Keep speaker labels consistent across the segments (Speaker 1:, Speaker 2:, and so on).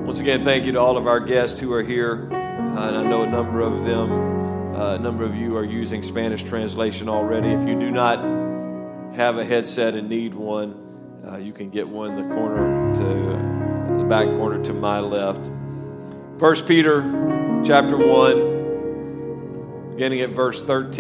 Speaker 1: Once again, thank you to all of our guests who are here. And I know a number of you are using Spanish translation already. If you do not have a headset and need one, you can get one in the back corner to my left. 1 Peter chapter 1, beginning at verse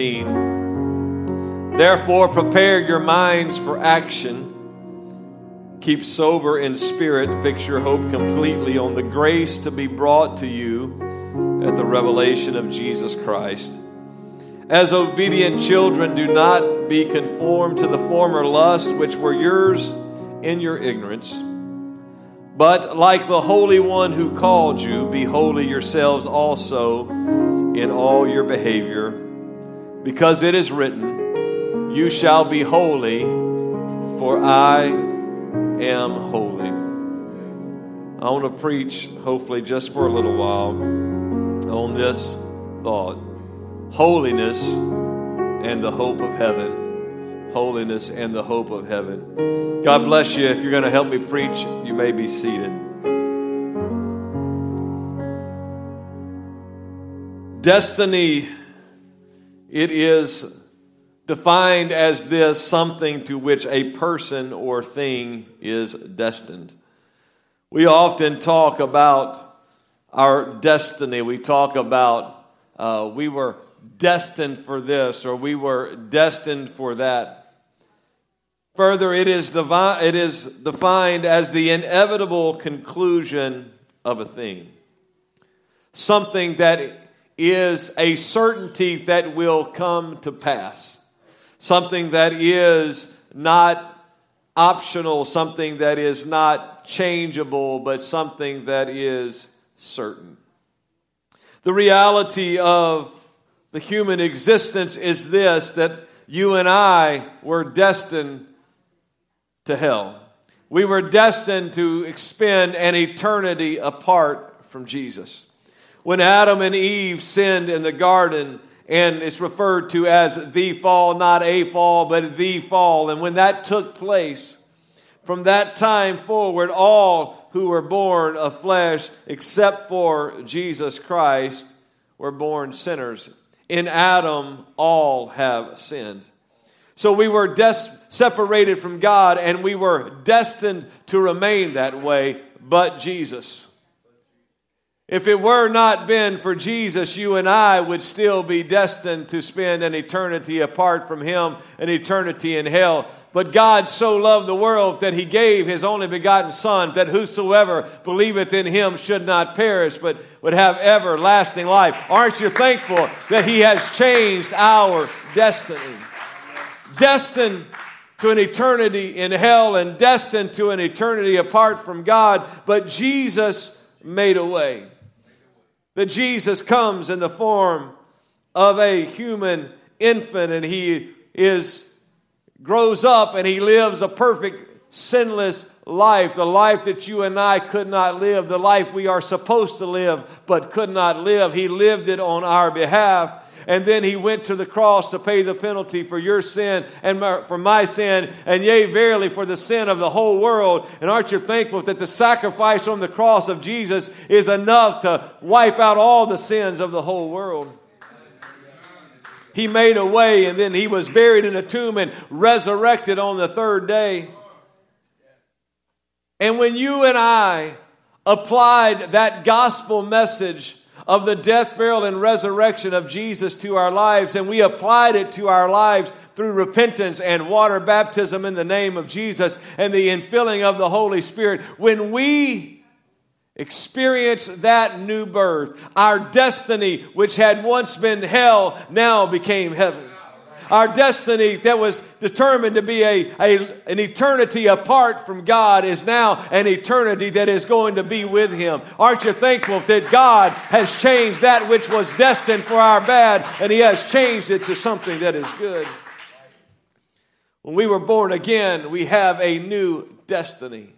Speaker 1: 13. Therefore, prepare your minds for action. Keep sober in spirit. Fix your hope completely on the grace to be brought to you at the revelation of Jesus Christ. As obedient children, do not be conformed to the former lusts which were yours in your ignorance. But like the Holy One who called you, be holy yourselves also in all your behavior. Because it is written, you shall be holy, for I am holy. I want to preach, hopefully just for a little while, on this thought. Holiness and the hope of heaven. Holiness and the hope of heaven. God bless you. If you're going to help me preach, you may be seated. Destiny, it is defined as this: something to which a person or thing is destined. We often talk about our destiny. We talk about we were destined for this, or we were destined for that. Further, it is defined as the inevitable conclusion of a thing. Something that is a certainty that will come to pass. Something that is not optional, something that is not changeable, but something that is certain. The reality of the human existence is this, that you and I were destined to hell. We were destined to expend an eternity apart from Jesus. When Adam and Eve sinned in the garden, and it's referred to as the fall, not a fall, but the fall. And when that took place, from that time forward, all who were born of flesh, except for Jesus Christ, were born sinners. In Adam, all have sinned. So we were separated from God, and we were destined to remain that way, but Jesus. If it were not been for Jesus, you and I would still be destined to spend an eternity apart from Him, an eternity in hell. But God so loved the world that He gave His only begotten Son, that whosoever believeth in Him should not perish, but would have everlasting life. Aren't you thankful that He has changed our destiny? Destined to an eternity in hell and destined to an eternity apart from God, but Jesus made a way. That Jesus comes in the form of a human infant, and He grows up and He lives a perfect, sinless life. The life that you and I could not live, the life we are supposed to live but could not live. He lived it on our behalf. And then He went to the cross to pay the penalty for your sin and for my sin, and yea, verily, for the sin of the whole world. And aren't you thankful that the sacrifice on the cross of Jesus is enough to wipe out all the sins of the whole world? He made a way, and then He was buried in a tomb and resurrected on the third day. And when you and I applied that gospel message of the death, burial, and resurrection of Jesus to our lives, and we applied it to our lives through repentance and water baptism in the name of Jesus and the infilling of the Holy Spirit, when we experience that new birth, our destiny, which had once been hell, now became heaven. Our destiny that was determined to be an eternity apart from God is now an eternity that is going to be with Him. Aren't you thankful that God has changed that which was destined for our bad, and He has changed it to something that is good? When we were born again, we have a new destiny.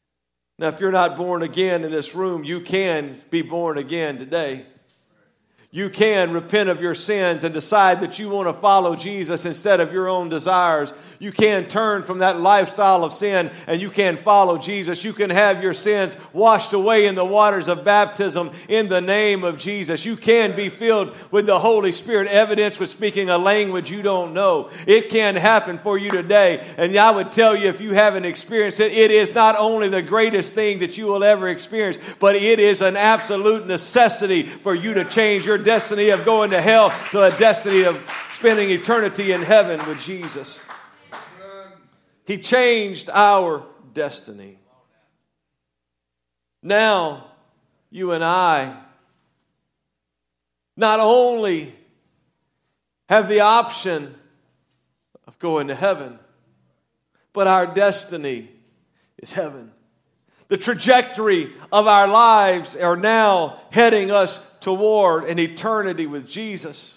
Speaker 1: Now, if you're not born again in this room, you can be born again today. You can repent of your sins and decide that you want to follow Jesus instead of your own desires. You can turn from that lifestyle of sin and you can follow Jesus. You can have your sins washed away in the waters of baptism in the name of Jesus. You can be filled with the Holy Spirit, evidence with speaking a language you don't know. It can happen for you today. And I would tell you, if you haven't experienced it, it is not only the greatest thing that you will ever experience, but it is an absolute necessity for you to change your destiny of going to hell to a destiny of spending eternity in heaven with Jesus. He changed our destiny. Now, you and I not only have the option of going to heaven, but our destiny is heaven. The trajectory of our lives are now heading us toward an eternity with Jesus.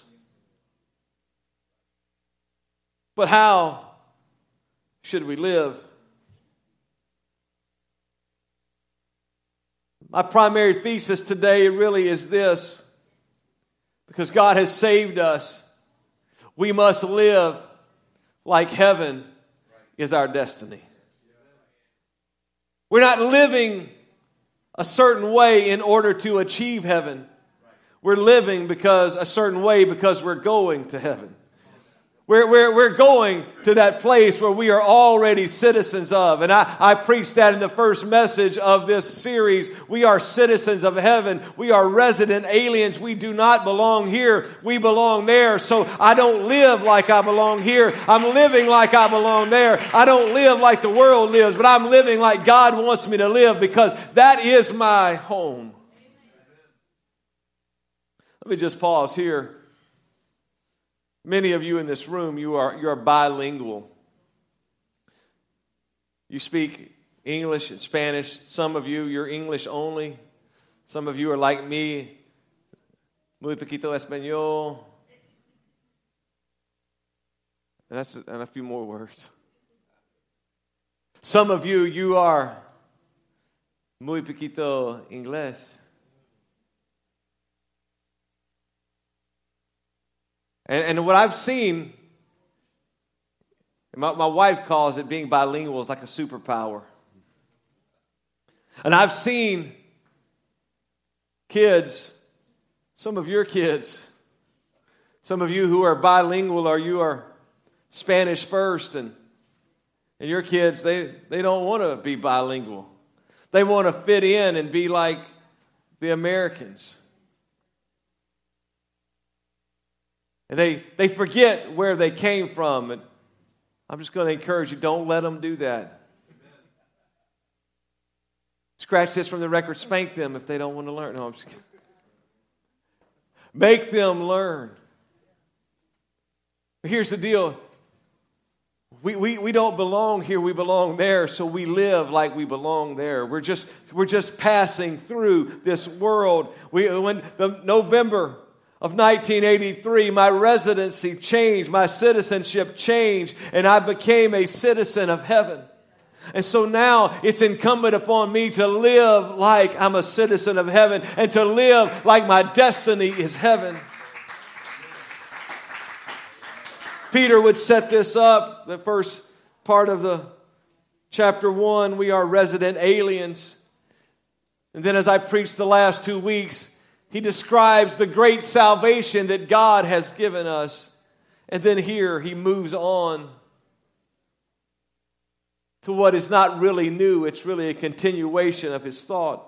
Speaker 1: But how should we live? My primary thesis today really is this. Because God has saved us, we must live like heaven is our destiny. We're not living a certain way in order to achieve heaven. We're living a certain way because we're going to heaven. We're going to that place where we are already citizens of. And I preached that in the first message of this series. We are citizens of heaven. We are resident aliens. We do not belong here. We belong there. So I don't live like I belong here. I'm living like I belong there. I don't live like the world lives, but I'm living like God wants me to live because that is my home. Let me just pause here. Many of you in this room, you are bilingual. You speak English and Spanish. Some of you, you're English only. Some of you are like me, muy poquito español. And a few more words. Some of you, you are muy poquito inglés. And what I've seen, my wife calls it being bilingual is like a superpower. And I've seen kids, some of your kids, some of you who are bilingual or you are Spanish first, and your kids, they don't want to be bilingual. They want to fit in and be like the Americans. And they forget where they came from. And I'm just going to encourage you, don't let them do that. Scratch this from the record, spank them if they don't want to learn. No, I'm just kidding. Make them learn. But here's the deal. We don't belong here, we belong there, so we live like we belong there. We're just passing through this world. When the November of 1983, my residency changed, my citizenship changed, and I became a citizen of heaven. And so now it's incumbent upon me to live like I'm a citizen of heaven and to live like my destiny is heaven. Peter would set this up, the first part of the chapter 1, we are resident aliens. And then as I preached the last 2 weeks, he describes the great salvation that God has given us. And then here he moves on to what is not really new. It's really a continuation of his thought.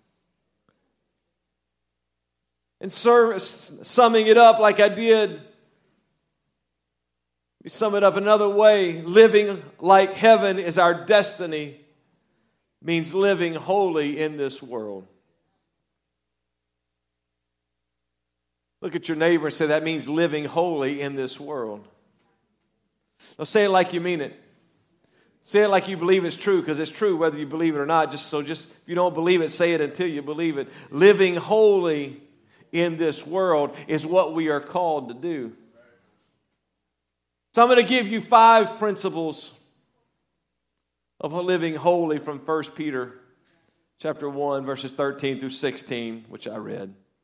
Speaker 1: And summing it up like I did, we sum it up another way. Living like heaven is our destiny means living holy in this world. Look at your neighbor and say, that means living holy in this world. Now say it like you mean it. Say it like you believe it's true, because it's true whether you believe it or not. Just if you don't believe it, say it until you believe it. Living holy in this world is what we are called to do. So I'm going to give you 5 principles of living holy from 1 Peter chapter 1, verses 13 through 16, which I read.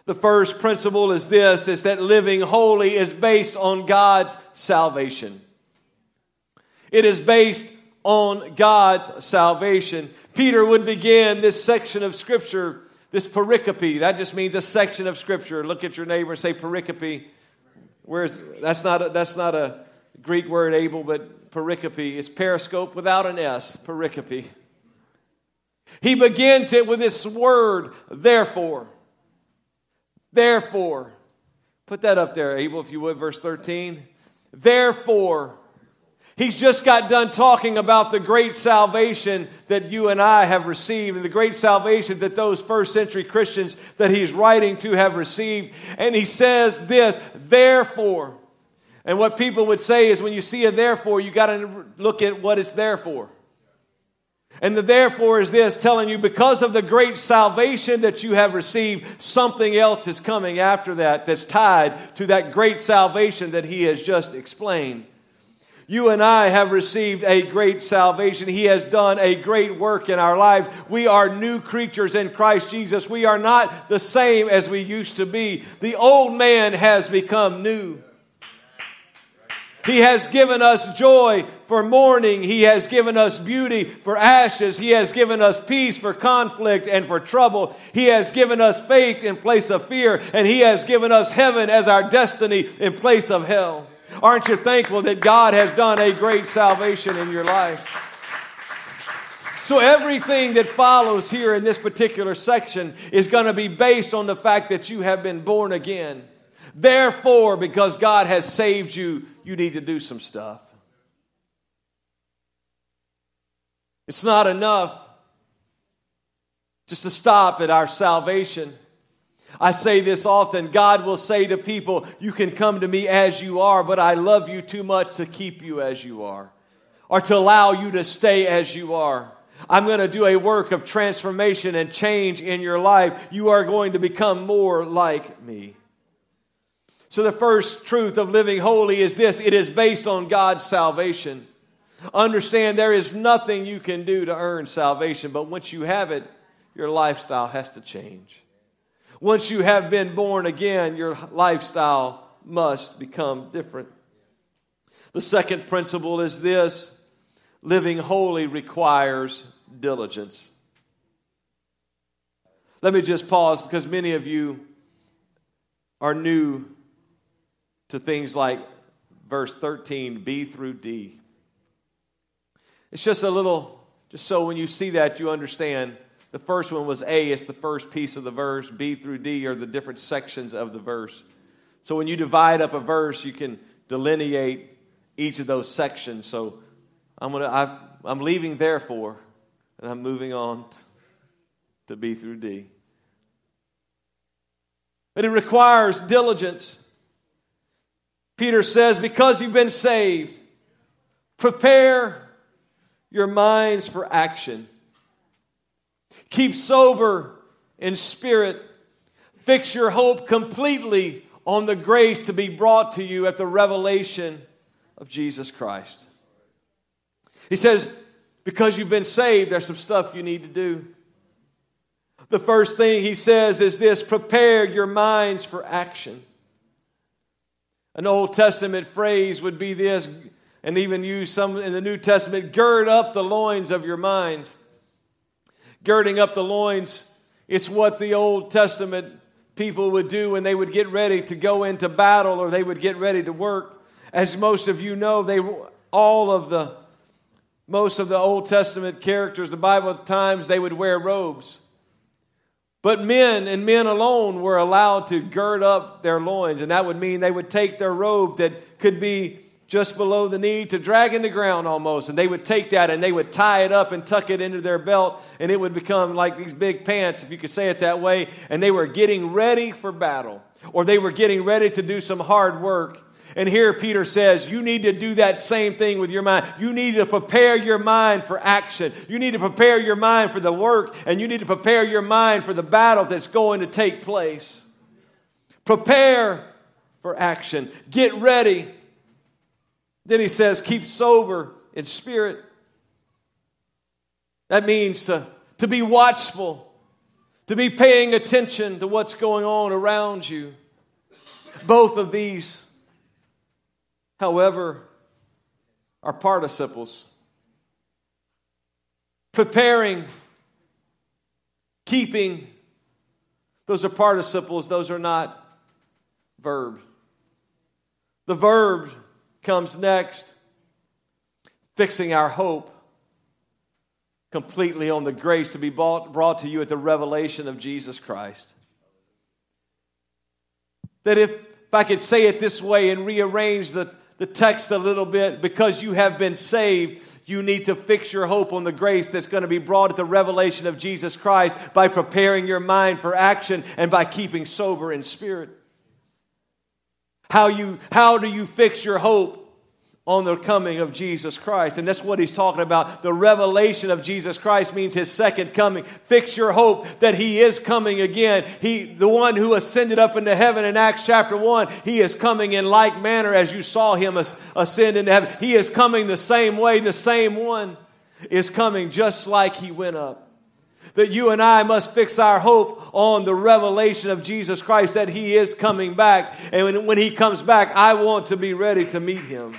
Speaker 1: The first principle is this, is that living holy is based on God's salvation. It is based on God's salvation. Peter would begin this section of Scripture, this pericope. That just means a section of Scripture. Look at your neighbor and say pericope. That's not a Greek word, Abel, but pericope. It's periscope without an S, pericope. He begins it with this word, therefore. Therefore. Put that up there, Abel, if you would, verse 13. Therefore. He's just got done talking about the great salvation that you and I have received, and the great salvation that those first century Christians that he's writing to have received. And he says this, therefore. And what people would say is when you see a therefore, you got to look at what it's there for. And the therefore is this, telling you because of the great salvation that you have received, something else is coming after that that's tied to that great salvation that he has just explained. You and I have received a great salvation. He has done a great work in our lives. We are new creatures in Christ Jesus. We are not the same as we used to be. The old man has become new. He has given us joy for mourning. He has given us beauty for ashes. He has given us peace for conflict and for trouble. He has given us faith in place of fear. And He has given us heaven as our destiny in place of hell. Aren't you thankful that God has done a great salvation in your life? So everything that follows here in this particular section is going to be based on the fact that you have been born again. Therefore, because God has saved you, you need to do some stuff. It's not enough just to stop at our salvation. I say this often, God will say to people, you can come to me as you are, but I love you too much to keep you as you are, or to allow you to stay as you are. I'm going to do a work of transformation and change in your life. You are going to become more like me. So the first truth of living holy is this, it is based on God's salvation. Understand there is nothing you can do to earn salvation, but once you have it, your lifestyle has to change. Once you have been born again, your lifestyle must become different. The second principle is this, living holy requires diligence. Let me just pause because many of you are new to things like verse 13, B through D. It's just a little, just so when you see that you understand. The first one was A, it's the first piece of the verse. B through D are the different sections of the verse. So when you divide up a verse, you can delineate each of those sections. So I'm leaving therefore, and I'm moving on to B through D. But it requires diligence. Peter says, because you've been saved, prepare your minds for action. Keep sober in spirit. Fix your hope completely on the grace to be brought to you at the revelation of Jesus Christ. He says, because you've been saved, there's some stuff you need to do. The first thing he says is this, prepare your minds for action. An Old Testament phrase would be this, and even used some in the New Testament, gird up the loins of your mind. Girding up the loins, it's what the Old Testament people would do when they would get ready to go into battle or they would get ready to work. As most of you know, most of the Old Testament characters, the Bible at times, they would wear robes. But men and men alone were allowed to gird up their loins, and that would mean they would take their robe that could be just below the knee to dragging the ground almost. And they would take that and they would tie it up and tuck it into their belt. And it would become like these big pants, if you could say it that way. And they were getting ready for battle. Or they were getting ready to do some hard work. And here Peter says, you need to do that same thing with your mind. You need to prepare your mind for action. You need to prepare your mind for the work. And you need to prepare your mind for the battle that's going to take place. Prepare for action. Get ready. Then he says, keep sober in spirit. That means to be watchful, to be paying attention to what's going on around you. Both of these, however, are participles. Preparing, keeping, those are participles, those are not verbs. The verb comes next, fixing our hope completely on the grace to be brought to you at the revelation of Jesus Christ. That if I could say it this way and rearrange the text a little bit, because you have been saved, you need to fix your hope on the grace that's going to be brought at the revelation of Jesus Christ by preparing your mind for action and by keeping sober in spirit. How do you fix your hope on the coming of Jesus Christ? And that's what he's talking about. The revelation of Jesus Christ means his second coming. Fix your hope that he is coming again. The one who ascended up into heaven in Acts chapter 1, he is coming in like manner as you saw him ascend into heaven. He is coming the same way. The same one is coming just like he went up. That you and I must fix our hope on the revelation of Jesus Christ, that he is coming back. And when he comes back, I want to be ready to meet him.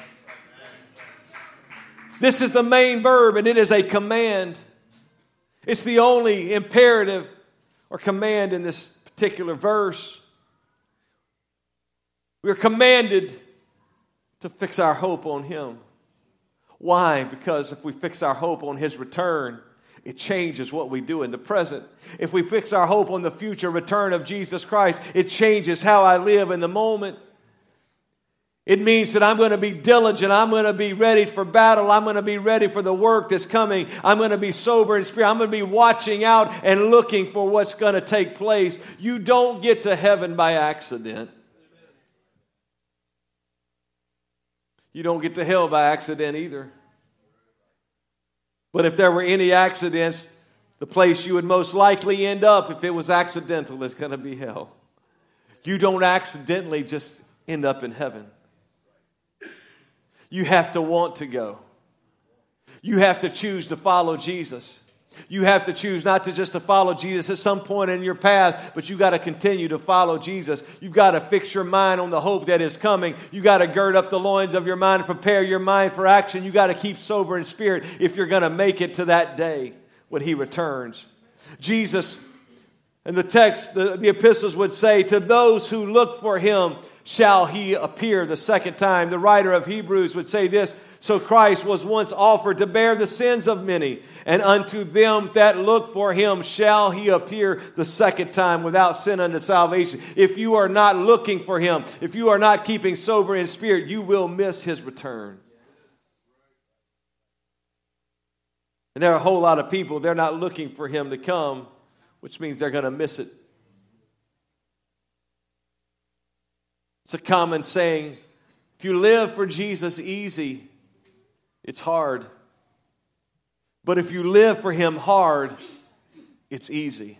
Speaker 1: This is the main verb, and it is a command. It's the only imperative or command in this particular verse. We are commanded to fix our hope on him. Why? Because if we fix our hope on his return, it changes what we do in the present. If we fix our hope on the future return of Jesus Christ, it changes how I live in the moment. It means that I'm going to be diligent. I'm going to be ready for battle. I'm going to be ready for the work that's coming. I'm going to be sober in spirit. I'm going to be watching out and looking for what's going to take place. You don't get to heaven by accident. You don't get to hell by accident either. But if there were any accidents, the place you would most likely end up, if it was accidental, is going to be hell. You don't accidentally just end up in heaven. You have to want to go. You have to choose to follow Jesus. You have to choose not to just to follow Jesus at some point in your past, but you got to continue to follow Jesus. You've got to fix your mind on the hope that is coming. You got to gird up the loins of your mind and prepare your mind for action. You got to keep sober in spirit if you're going to make it to that day when he returns. Jesus, in the text, the epistles would say, to those who look for him shall he appear the second time. The writer of Hebrews would say this, so Christ was once offered to bear the sins of many, and unto them that look for him shall he appear the second time without sin unto salvation. If you are not looking for him, if you are not keeping sober in spirit, you will miss his return. And there are a whole lot of people, they're not looking for him to come, which means they're going to miss it. It's a common saying, if you live for Jesus easy, it's hard. But if you live for him hard, it's easy.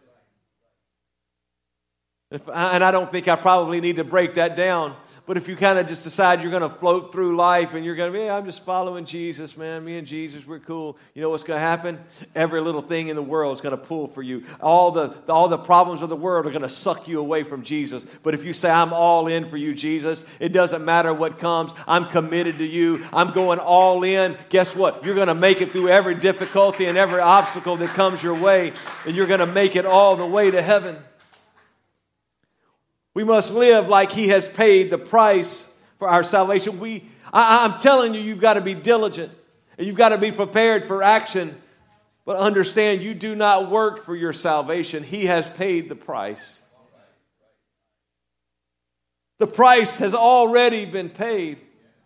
Speaker 1: And I don't think I probably need to break that down. But if you kind of just decide you're going to float through life and you're going to be, I'm just following Jesus, man. Me and Jesus, we're cool. You know what's going to happen? Every little thing in the world is going to pull for you. All the problems of the world are going to suck you away from Jesus. But if you say, I'm all in for you, Jesus, it doesn't matter what comes. I'm committed to you. I'm going all in. Guess what? You're going to make it through every difficulty and every obstacle that comes your way. And you're going to make it all the way to heaven. We must live like he has paid the price for our salvation. I'm telling you, you've got to be diligent. And you've got to be prepared for action. But understand, you do not work for your salvation. He has paid the price. The price has already been paid.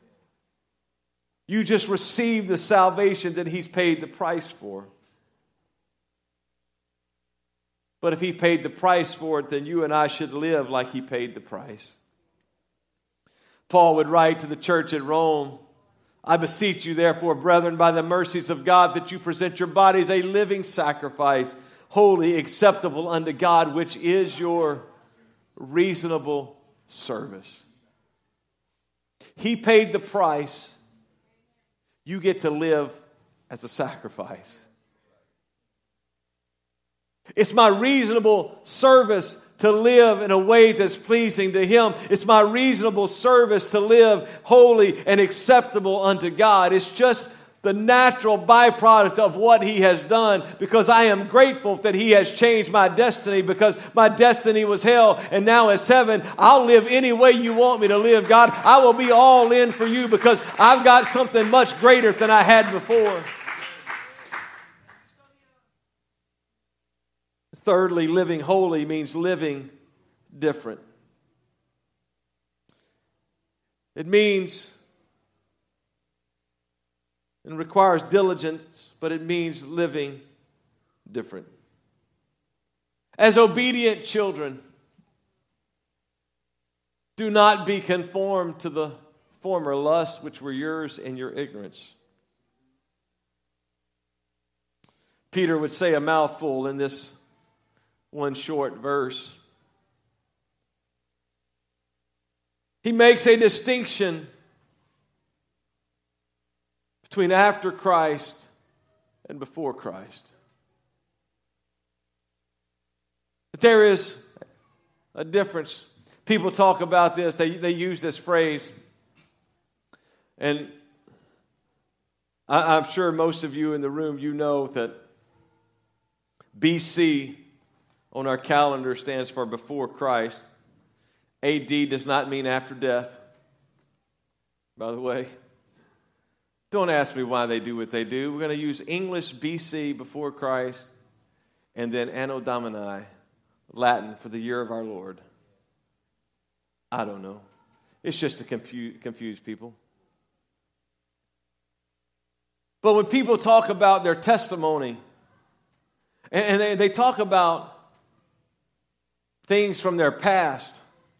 Speaker 1: You just receive the salvation that he's paid the price for. But if he paid the price for it, then you and I should live like he paid the price. Paul would write to the church at Rome, I beseech you, therefore, brethren, by the mercies of God, that you present your bodies a living sacrifice, holy, acceptable unto God, which is your reasonable service. He paid the price. You get to live as a sacrifice. It's my reasonable service to live in a way that's pleasing to Him. It's my reasonable service to live holy and acceptable unto God. It's just the natural byproduct of what He has done, because I am grateful that He has changed my destiny, because my destiny was hell and now it's heaven. I'll live any way you want me to live, God. I will be all in for you because I've got something much greater than I had before. Thirdly, living holy means living different. It means and requires diligence, but it means living different. As obedient children, do not be conformed to the former lusts which were yours in your ignorance. Peter would say a mouthful in this one short verse. He makes a distinction between after Christ and before Christ. But there is a difference. People talk about this. They use this phrase. And I'm sure most of you in the room, you know that BC on our calendar stands for before Christ. AD does not mean after death, by the way. Don't ask me why they do what they do. We're going to use English BC, before Christ, and then Anno Domini, Latin for the year of our Lord. I don't know. It's just to confuse people. But when people talk about their testimony, and they talk about things from their past,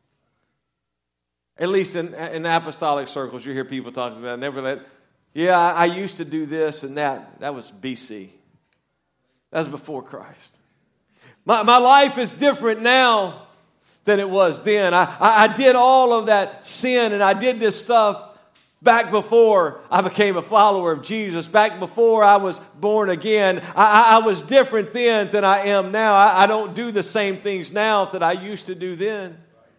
Speaker 1: at least in apostolic circles, you hear people talking about it. Yeah, I used to do this and that. That was BC. That was before Christ. My life is different now than it was then. I did all of that sin and I did this stuff back before I became a follower of Jesus. Back before I was born again. I was different then than I am now. I don't do the same things now that I used to do then.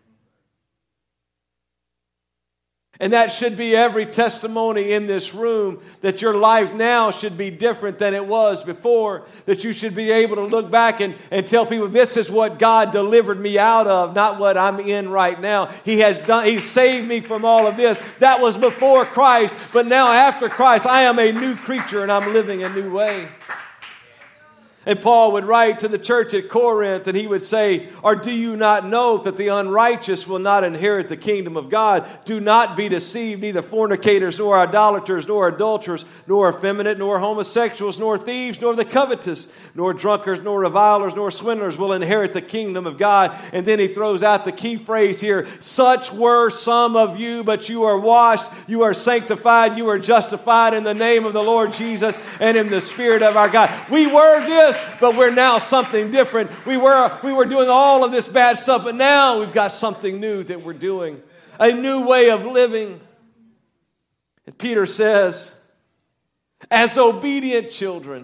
Speaker 1: And that should be every testimony in this room, that your life now should be different than it was before. That you should be able to look back and tell people, this is what God delivered me out of, not what I'm in right now. He saved me from all of this. That was before Christ, but now after Christ, I am a new creature and I'm living a new way. And Paul would write to the church at Corinth and he would say, or do you not know that the unrighteous will not inherit the kingdom of God? Do not be deceived, neither fornicators, nor idolaters, nor adulterers, nor effeminate, nor homosexuals, nor thieves, nor the covetous, nor drunkards, nor revilers, nor swindlers will inherit the kingdom of God. And then he throws out the key phrase here, such were some of you, but you are washed, you are sanctified, you are justified in the name of the Lord Jesus and in the Spirit of our God. We were this, but we're now something different. We were doing all of this bad stuff, but now we've got something new that we're doing. A new way of living. And Peter says, as obedient children,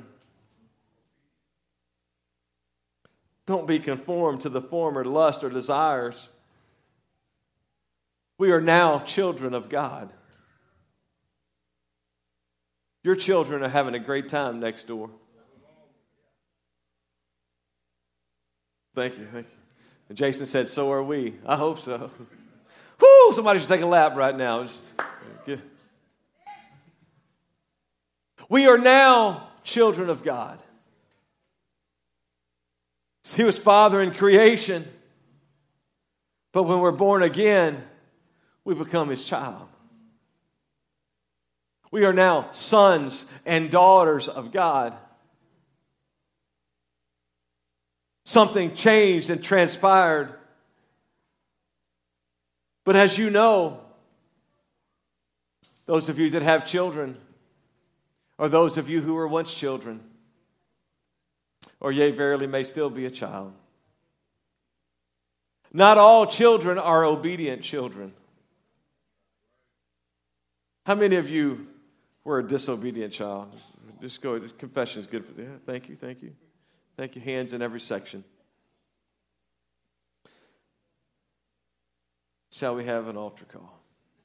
Speaker 1: don't be conformed to the former lust or desires. We are now children of God. Your children are having a great time next door. Thank you. And Jason said, so are we. I hope so. Whoo! Somebody should take a lap right now. We are now children of God. He was Father in creation. But when we're born again, we become His child. We are now sons and daughters of God. Something changed and transpired. But as you know, those of you that have children, or those of you who were once children, or yea, verily may still be a child, not all children are obedient children. How many of you were a disobedient child? Just go. Confession is good for you. Thank you. Thank you, hands in every section. Shall we have an altar call?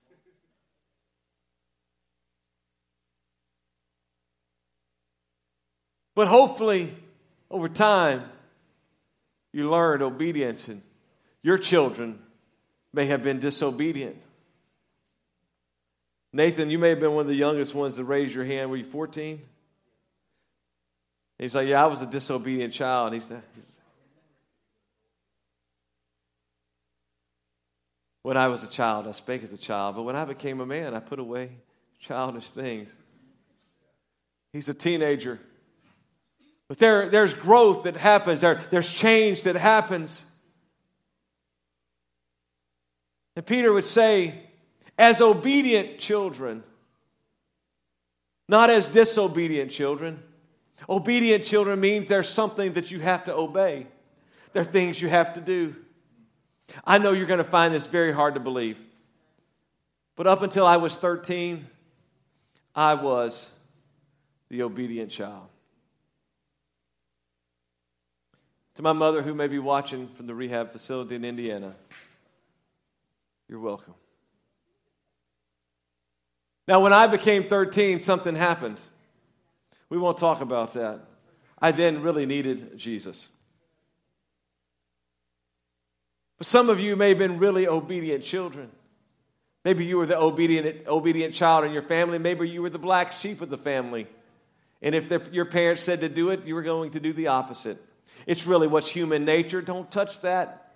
Speaker 1: But hopefully, over time, you learned obedience, and your children may have been disobedient. Nathan, you may have been one of the youngest ones to raise your hand. Were you 14? He's like, yeah, I was a disobedient child. He's not. When I was a child, I spake as a child. But when I became a man, I put away childish things. He's a teenager. But there's growth that happens. There's change that happens. And Peter would say, as obedient children, not as disobedient children. Obedient children means there's something that you have to obey. There are things you have to do. I know you're going to find this very hard to believe. But up until I was 13, I was the obedient child. To my mother, who may be watching from the rehab facility in Indiana, you're welcome. Now, when I became 13, something happened. We won't talk about that. I then really needed Jesus. But some of you may have been really obedient children. Maybe you were the obedient child in your family. Maybe you were the black sheep of the family. And if your parents said to do it, you were going to do the opposite. It's really what's human nature. Don't touch that.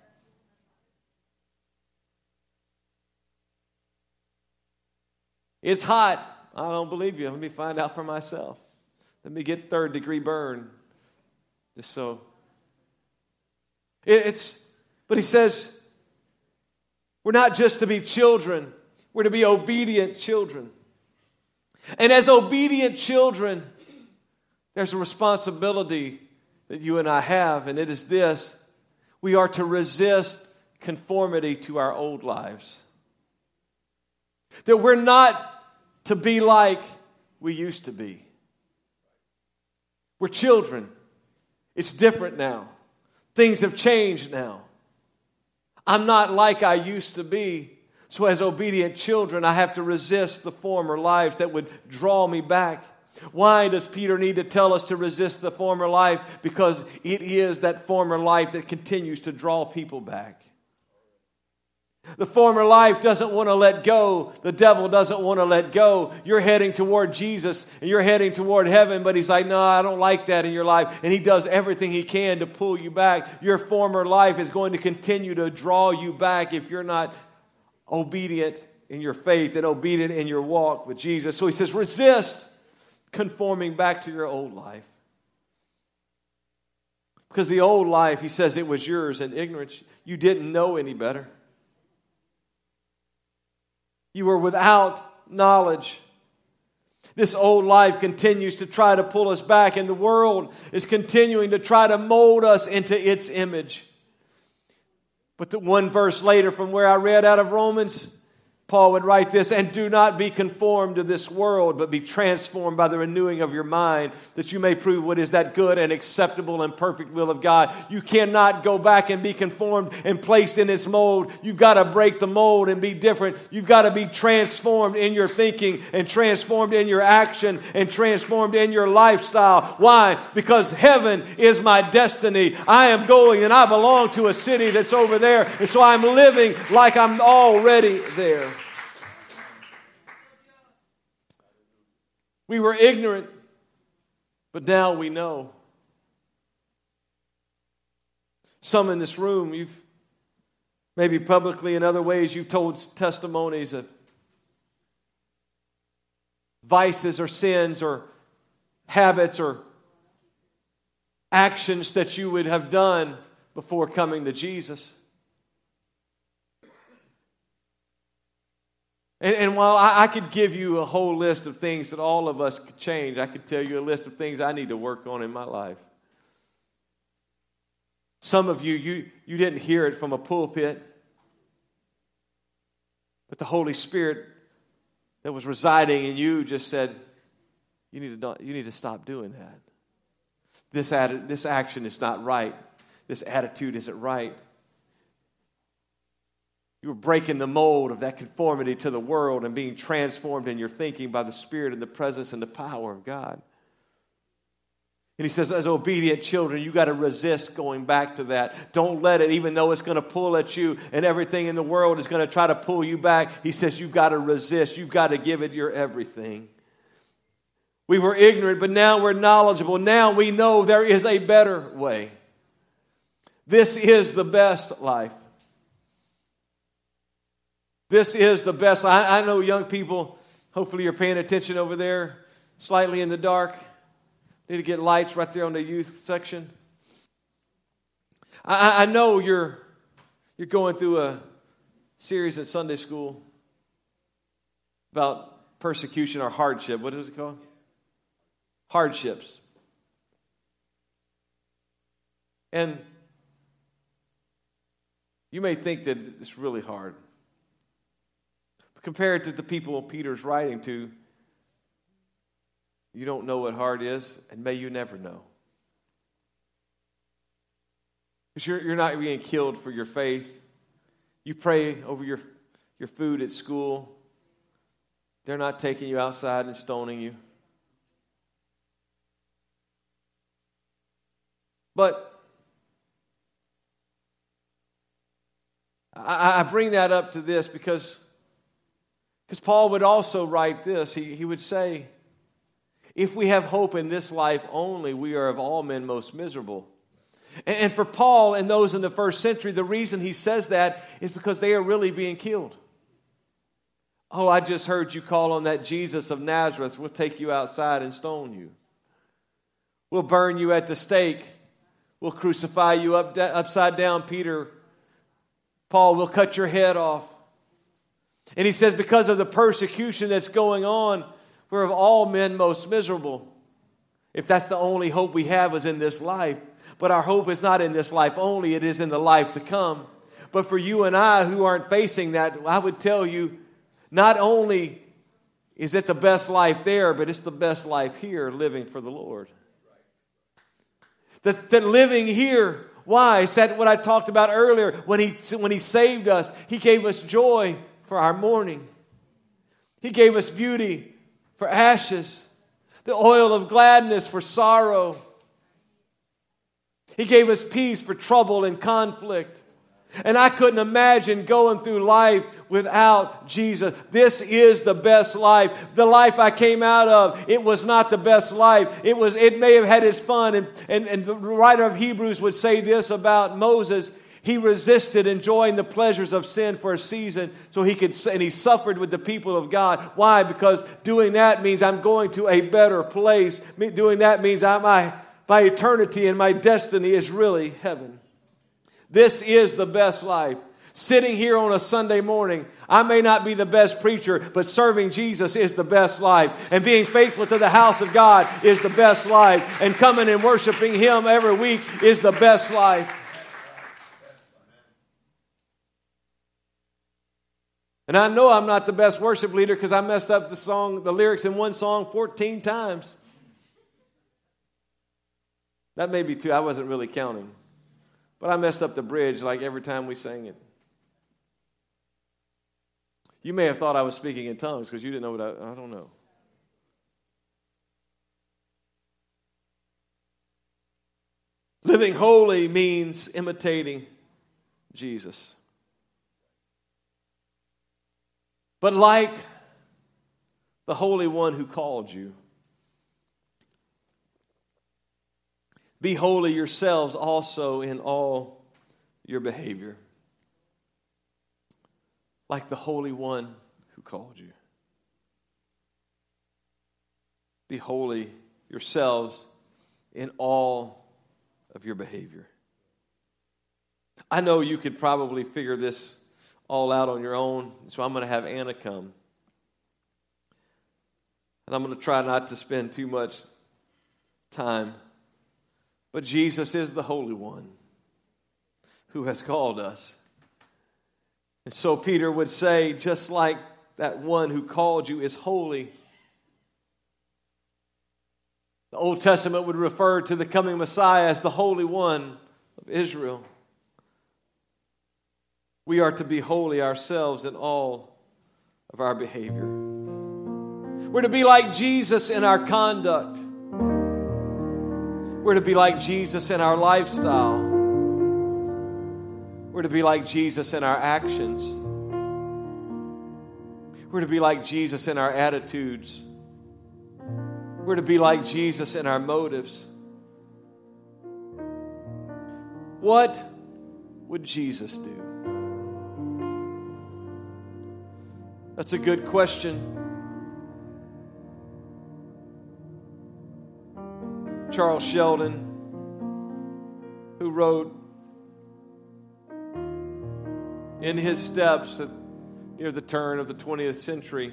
Speaker 1: It's hot. I don't believe you. Let me find out for myself. Let me get third-degree burn. Just so. But he says, we're not just to be children. We're to be obedient children. And as obedient children, there's a responsibility that you and I have, and it is this. We are to resist conformity to our old lives. That we're not to be like we used to be. We're children. It's different now. Things have changed now. I'm not like I used to be. So as obedient children, I have to resist the former life that would draw me back. Why does Peter need to tell us to resist the former life? Because it is that former life that continues to draw people back. The former life doesn't want to let go. The devil doesn't want to let go. You're heading toward Jesus and you're heading toward heaven, but he's like, no, I don't like that in your life. And he does everything he can to pull you back. Your former life is going to continue to draw you back if you're not obedient in your faith and obedient in your walk with Jesus. So he says, resist conforming back to your old life. Because the old life, he says, it was yours in ignorance. You didn't know any better. You were without knowledge. This old life continues to try to pull us back, and the world is continuing to try to mold us into its image. But the one verse later from where I read out of Romans, Paul would write this, and do not be conformed to this world, but be transformed by the renewing of your mind, that you may prove what is that good and acceptable and perfect will of God. You cannot go back and be conformed and placed in its mold. You've got to break the mold and be different. You've got to be transformed in your thinking and transformed in your action and transformed in your lifestyle. Why? Because heaven is my destiny. I am going and I belong to a city that's over there, and so I'm living like I'm already there. We were ignorant, but now we know. Some in this room, you've maybe publicly in other ways, you've told testimonies of vices or sins or habits or actions that you would have done before coming to Jesus. And while I could give you a whole list of things that all of us could change, I could tell you a list of things I need to work on in my life. Some of you didn't hear it from a pulpit, but the Holy Spirit that was residing in you just said, you need to stop doing that. this action is not right. This attitude isn't right. You were breaking the mold of that conformity to the world and being transformed in your thinking by the Spirit and the presence and the power of God. And he says, as obedient children, you got to resist going back to that. Don't let it, even though it's going to pull at you and everything in the world is going to try to pull you back. He says, you've got to resist. You've got to give it your everything. We were ignorant, but now we're knowledgeable. Now we know there is a better way. This is the best life. This is the best. I know young people, hopefully you're paying attention over there, slightly in the dark. Need to get lights right there on the youth section. I know you're going through a series at Sunday school about persecution or hardship. What is it called? Hardships. And you may think that it's really hard. But compared to the people Peter's writing to, you don't know what hard is, and may you never know. Because you're not being killed for your faith. You pray over your food at school. They're not taking you outside and stoning you. But I bring that up to this because Paul would also write this. He would say, if we have hope in this life only, we are of all men most miserable. And for Paul and those in the first century, the reason he says that is because they are really being killed. Oh, I just heard you call on that Jesus of Nazareth. We'll take you outside and stone you. We'll burn you at the stake. We'll crucify you upside down, Peter. Paul, we'll cut your head off. And he says because of the persecution that's going on, we're of all men most miserable. If that's the only hope we have is in this life. But our hope is not in this life only, it is in the life to come. But for you and I who aren't facing that, I would tell you, not only is it the best life there, but it's the best life here, living for the Lord. That living here, why? It's that what I talked about earlier. When he saved us, He gave us joy for our mourning. He gave us beauty for ashes, the oil of gladness for sorrow. He gave us peace for trouble and conflict. And I couldn't imagine going through life without Jesus. This is the best life. The life I came out of, it was not the best life. It may have had its fun. And the writer of Hebrews would say this about Moses. He resisted enjoying the pleasures of sin for a season and he suffered with the people of God. Why? Because doing that means I'm going to a better place. Doing that means my eternity and my destiny is really heaven. This is the best life. Sitting here on a Sunday morning, I may not be the best preacher, but serving Jesus is the best life. And being faithful to the house of God is the best life. And coming and worshiping Him every week is the best life. And I know I'm not the best worship leader because I messed up the lyrics in one song 14 times. That may be two. I wasn't really counting. But I messed up the bridge like every time we sang it. You may have thought I was speaking in tongues because you didn't know what I don't know. Living holy means imitating Jesus. But like the Holy One who called you, be holy yourselves also in all your behavior. Like the Holy One who called you. Be holy yourselves in all of your behavior. I know you could probably figure this all out on your own, so I'm going to have Anna come. And I'm going to try not to spend too much time. But Jesus is the Holy One who has called us. And so Peter would say, just like that one who called you is holy, The Old Testament would refer to the coming Messiah as the Holy One of Israel. We are to be holy ourselves in all of our behavior. We're to be like Jesus in our conduct. We're to be like Jesus in our lifestyle. We're to be like Jesus in our actions. We're to be like Jesus in our attitudes. We're to be like Jesus in our motives. What would Jesus do? That's a good question. Charles Sheldon, who wrote In His Steps near the turn of the 20th century,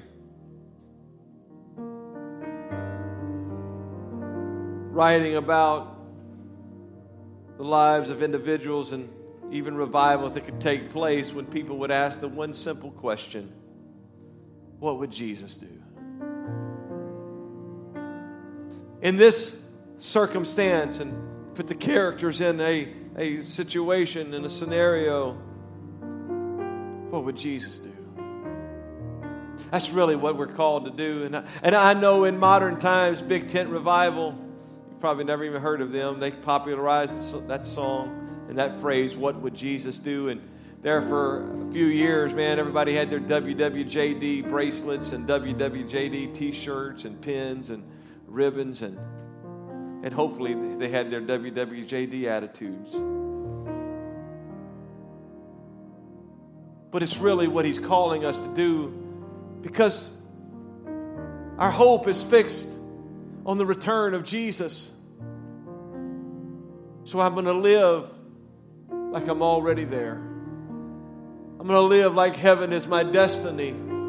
Speaker 1: writing about the lives of individuals and even revival that could take place when people would ask the one simple question, what would Jesus do? In this circumstance, and put the characters in a situation, in a scenario, what would Jesus do? That's really what we're called to do. And I know in modern times, Big Tent Revival, you've probably never even heard of them. They popularized that song and that phrase, what would Jesus do? And there for a few years, man, everybody had their WWJD bracelets and WWJD t-shirts and pins and ribbons, and hopefully they had their WWJD attitudes. But it's really what He's calling us to do, because our hope is fixed on the return of Jesus. So I'm going to live like I'm already there. I'm going to live like heaven is my destiny.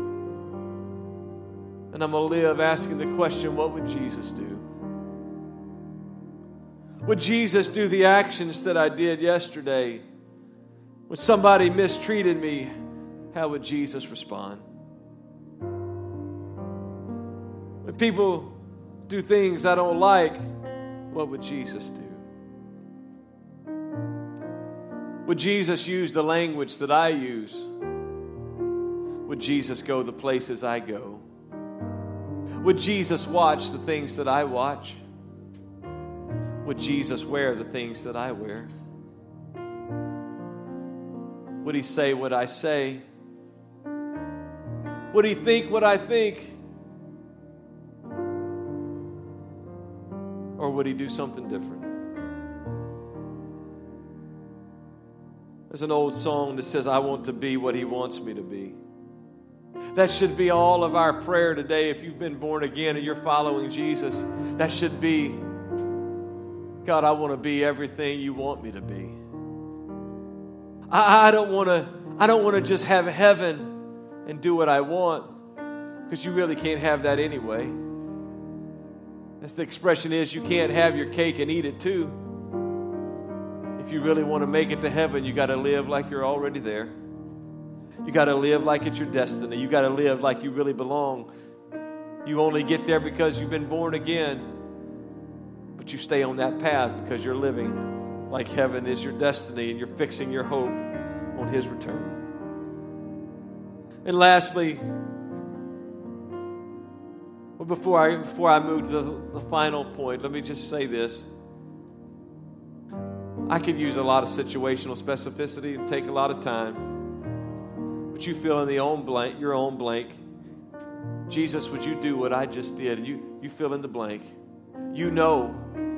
Speaker 1: And I'm going to live asking the question, what would Jesus do? Would Jesus do the actions that I did yesterday? When somebody mistreated me, how would Jesus respond? When people do things I don't like, what would Jesus do? Would Jesus use the language that I use? Would Jesus go the places I go? Would Jesus watch the things that I watch? Would Jesus wear the things that I wear? Would He say what I say? Would He think what I think? Or would He do something different? There's an old song that says, I want to be what He wants me to be. That should be all of our prayer today. If you've been born again and you're following Jesus, that should be, God, I want to be everything You want me to be. I don't want to just have heaven and do what I want, because you really can't have that anyway. As the expression is, you can't have your cake and eat it too. If you really want to make it to heaven, you got to live like you're already there. You got to live like it's your destiny. You got to live like you really belong. You only get there because you've been born again, but you stay on that path because you're living like heaven is your destiny, and you're fixing your hope on His return. And lastly, before I move to the final point, let me just say this. I could use a lot of situational specificity and take a lot of time. But you fill in your own blank. Jesus, would You do what I just did? And you fill in the blank. You know.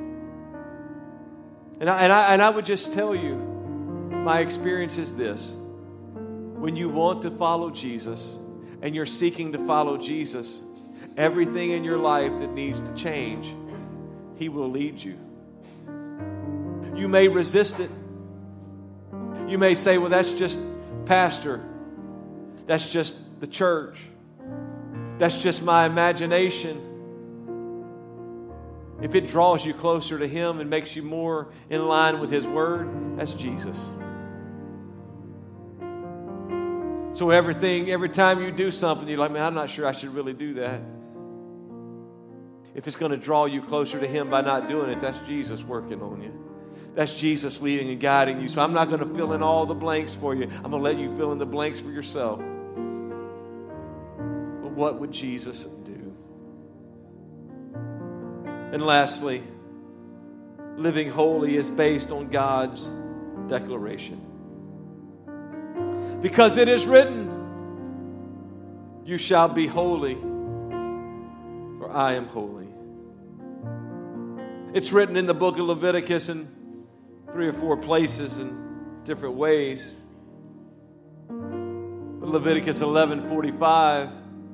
Speaker 1: And I would just tell you, my experience is this. When you want to follow Jesus and you're seeking to follow Jesus, everything in your life that needs to change, He will lead you. You may resist it. You may say, well, that's just pastor. That's just the church. That's just my imagination. If it draws you closer to Him and makes you more in line with His Word, that's Jesus. So every time you do something, you're like, man, I'm not sure I should really do that. If it's going to draw you closer to Him by not doing it, that's Jesus working on you. That's Jesus leading and guiding you. So I'm not going to fill in all the blanks for you. I'm going to let you fill in the blanks for yourself. But what would Jesus do? And lastly, living holy is based on God's declaration. Because it is written, "You shall be holy, for I am holy." It's written in the book of Leviticus in 3 or 4 places in different ways. But Leviticus 11:45,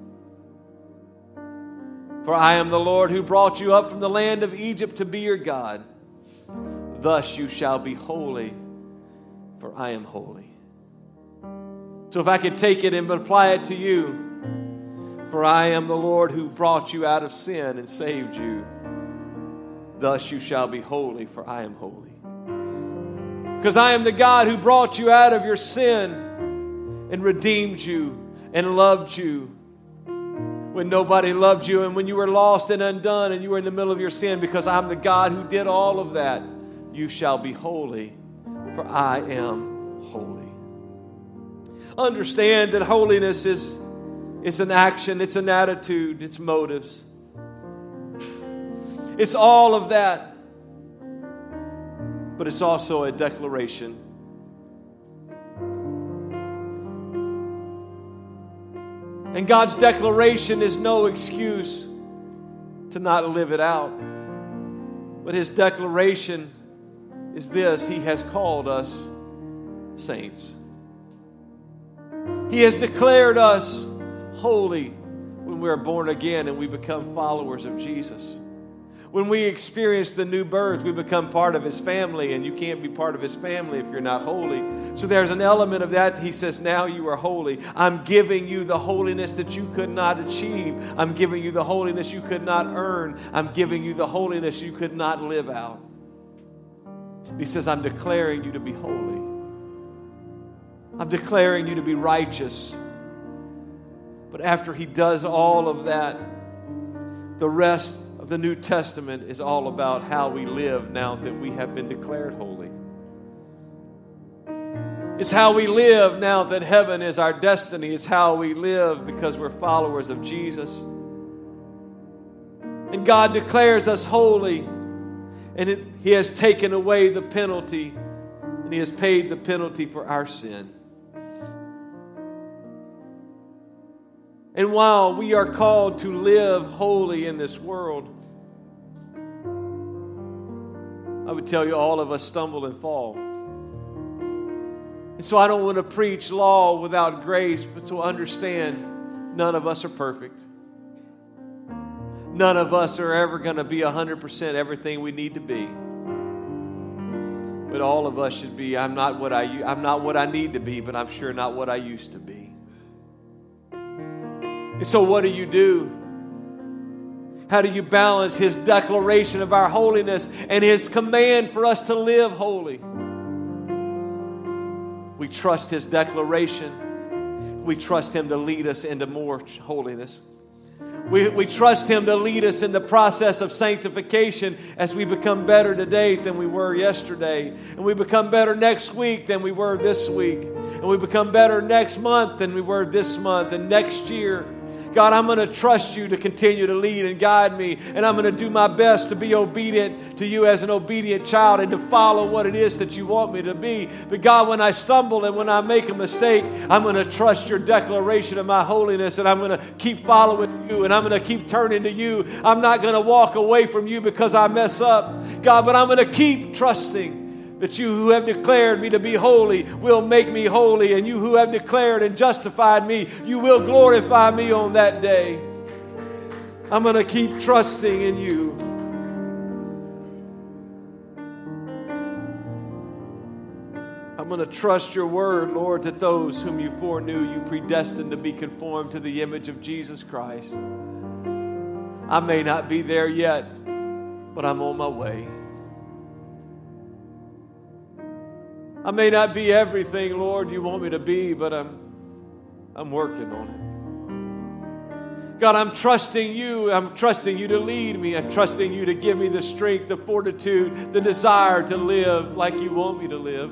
Speaker 1: "For I am the Lord who brought you up from the land of Egypt to be your God. Thus you shall be holy, for I am holy." So if I could take it and apply it to you, "For I am the Lord who brought you out of sin and saved you. Thus you shall be holy, for I am holy." Because I am the God who brought you out of your sin and redeemed you and loved you when nobody loved you and when you were lost and undone and you were in the middle of your sin. Because I'm the God who did all of that. You shall be holy, for I am holy. Understand that holiness is an action, it's an attitude, it's motives. It's all of that. But it's also a declaration. And God's declaration is no excuse to not live it out. But His declaration is this: He has called us saints. He has declared us holy when we are born again and we become followers of Jesus. When we experience the new birth, we become part of His family, and you can't be part of His family if you're not holy. So there's an element of that. He says, now you are holy. I'm giving you the holiness that you could not achieve. I'm giving you the holiness you could not earn. I'm giving you the holiness you could not live out. He says, I'm declaring you to be holy. I'm declaring you to be righteous. But after He does all of that, the rest of the New Testament is all about how we live now that we have been declared holy. It's how we live now that heaven is our destiny. It's how we live because we're followers of Jesus. And God declares us holy, and He has taken away the penalty, and He has paid the penalty for our sin. And while we are called to live holy in this world, I would tell you all of us stumble and fall. And so I don't want to preach law without grace, but to understand none of us are perfect. None of us are ever going to be 100% everything we need to be. But all of us should be, I'm not what I need to be, but I'm sure not what I used to be. And so what do? How do you balance His declaration of our holiness and His command for us to live holy? We trust His declaration. We trust Him to lead us into more holiness. We trust Him to lead us in the process of sanctification as we become better today than we were yesterday. And we become better next week than we were this week. And we become better next month than we were this month and next year. God, I'm going to trust You to continue to lead and guide me. And I'm going to do my best to be obedient to You as an obedient child and to follow what it is that You want me to be. But God, when I stumble and when I make a mistake, I'm going to trust Your declaration of my holiness, and I'm going to keep following You, and I'm going to keep turning to You. I'm not going to walk away from You because I mess up, God, but I'm going to keep trusting that You who have declared me to be holy will make me holy, and You who have declared and justified me, You will glorify me on that day. I'm going to keep trusting in You. I'm going to trust Your word, Lord, that those whom You foreknew, You predestined to be conformed to the image of Jesus Christ. I may not be there yet, but I'm on my way. I may not be everything, Lord, You want me to be, but I'm working on it. God, I'm trusting you. I'm trusting you to lead me. I'm trusting you to give me the strength, the fortitude, the desire to live like you want me to live.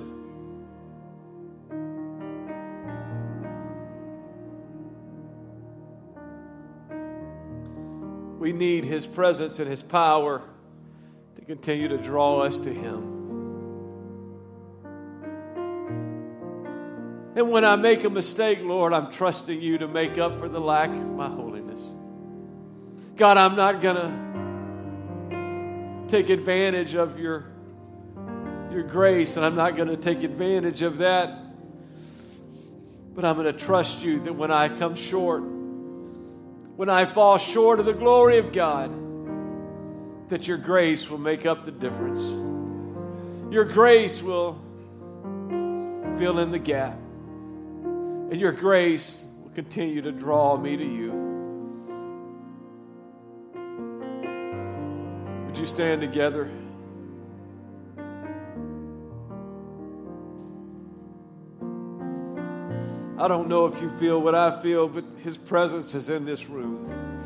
Speaker 1: We need His presence and His power to continue to draw us to Him. And when I make a mistake, Lord, I'm trusting you to make up for the lack of my holiness. God, I'm not going to take advantage of your grace, and I'm not going to take advantage of that. But I'm going to trust you that when I come short, when I fall short of the glory of God, that your grace will make up the difference. Your grace will fill in the gap. And your grace will continue to draw me to you. Would you stand together? I don't know if you feel what I feel, but His presence is in this room.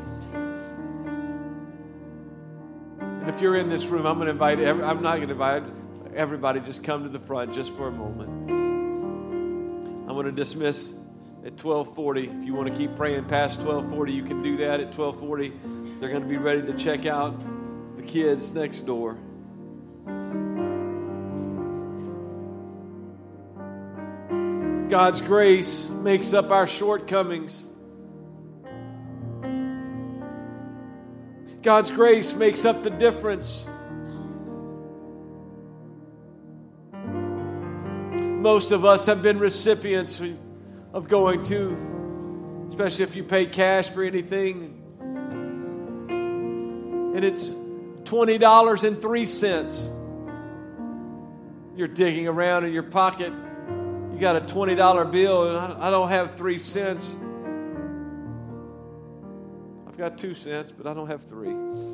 Speaker 1: And if you're in this room, I'm not going to invite everybody, just come to the front just for a moment. I'm going to dismiss at 12:40. If you want to keep praying past 12:40, you can do that at 12:40. They're going to be ready to check out the kids next door. God's grace makes up our shortcomings. God's grace makes up the difference. Most of us have been recipients of going to, especially if you pay cash for anything, and it's $20.03. You're digging around in your pocket. You got a $20 bill, and I don't have 3 cents. I've got 2 cents, but I don't have 3.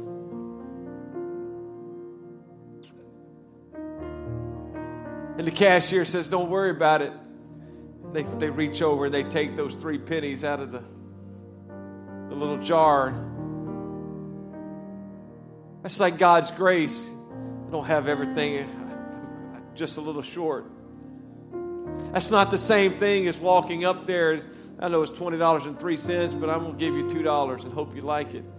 Speaker 1: And the cashier says, don't worry about it. They reach over and they take those 3 pennies out of the little jar. That's like God's grace. I don't have everything, just a little short. That's not the same thing as walking up there. I know it's $20.03, but I'm going to give you $2 and hope you like it.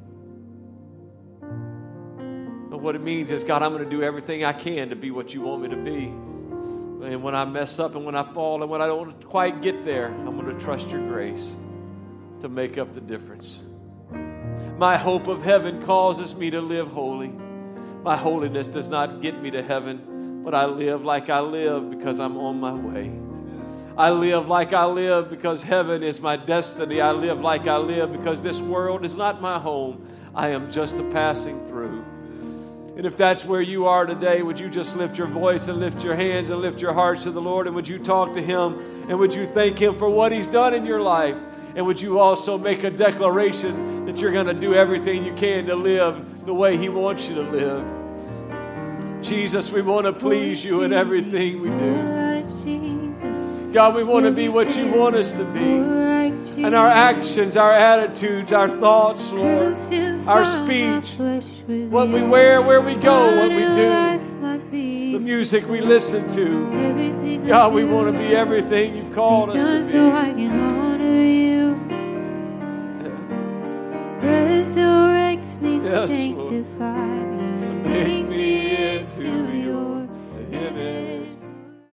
Speaker 1: But what it means is, God, I'm going to do everything I can to be what you want me to be. And when I mess up and when I fall and when I don't quite get there, I'm going to trust your grace to make up the difference. My hope of heaven causes me to live holy. My holiness does not get me to heaven, but I live like I live because I'm on my way. I live like I live because heaven is my destiny. I live like I live because this world is not my home. I am just a passing through. And if that's where you are today, would you just lift your voice and lift your hands and lift your hearts to the Lord? And would you talk to Him? And would you thank Him for what He's done in your life? And would you also make a declaration that you're going to do everything you can to live the way He wants you to live? Jesus, we want to please you in everything we do. God, we want to be what you want us to be. And our actions, our attitudes, our thoughts, Lord, our speech, what we wear, where we go, what we do, the music we listen to. God, we want to be everything you've called us to be. Resurrect me, sanctify me, make me into you.